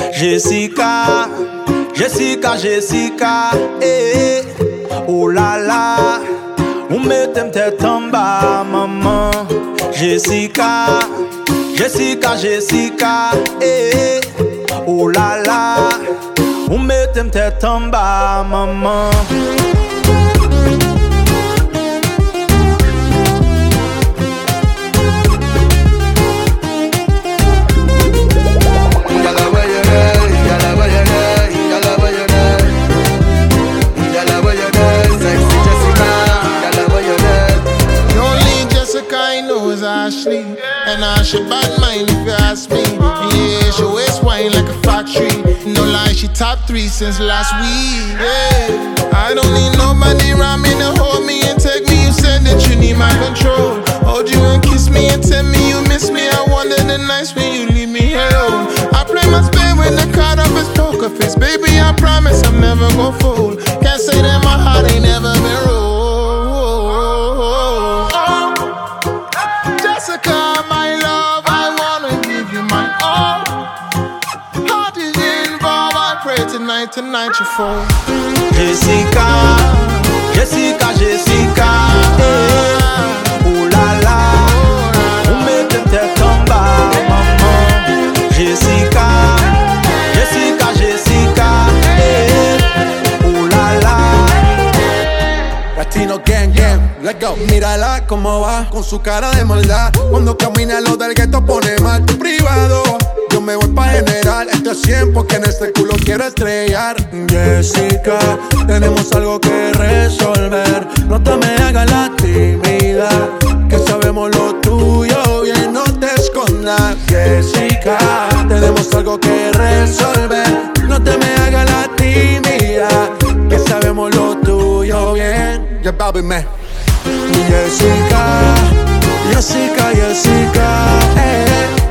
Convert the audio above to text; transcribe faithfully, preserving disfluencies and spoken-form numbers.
Jessica, Jessica, Jessica, eh, oh la la, ou mettez tête en bas, maman. Jessica, Jessica, Jessica, eh, oh la la, ou mettez tête en bas, maman. Ashley, and I should bad mind if you ask me. Yeah, she waist wine like a factory. No lie, she top three since last week. Yeah, I don't need nobody around me to hold me and take me. You said that you need my control. Hold you and kiss me and tell me you miss me. I wonder the nights when you leave me alone. I play my spade with the card of his poker face. Baby, I promise I'm never gonna fold. Can't say that my heart ain't never been rolled. Jessica, my love, I wanna give you my all. Heart is involved, I pray tonight, tonight you fall. Jessica, Jessica, Jessica, eh, oh la la, ou mettez tête en bas, maman. Jessica, Jessica, Jessica, eh, oh la la. Latino gang gang, let's go. Mírala cómo va, con su cara de maldad. Cuando camina lo del gueto pone mal tu privado. Yo me voy pa' general, esto es cien porque en este culo quiero estrellar. Jessica, tenemos algo que resolver. No te me hagas la tímida, que sabemos lo tuyo bien, no te escondas. Jessica, tenemos algo que resolver. No te me hagas la tímida, que sabemos lo tuyo bien. Yeah, baby, man. Jessica, Jessica, Jessica, eh.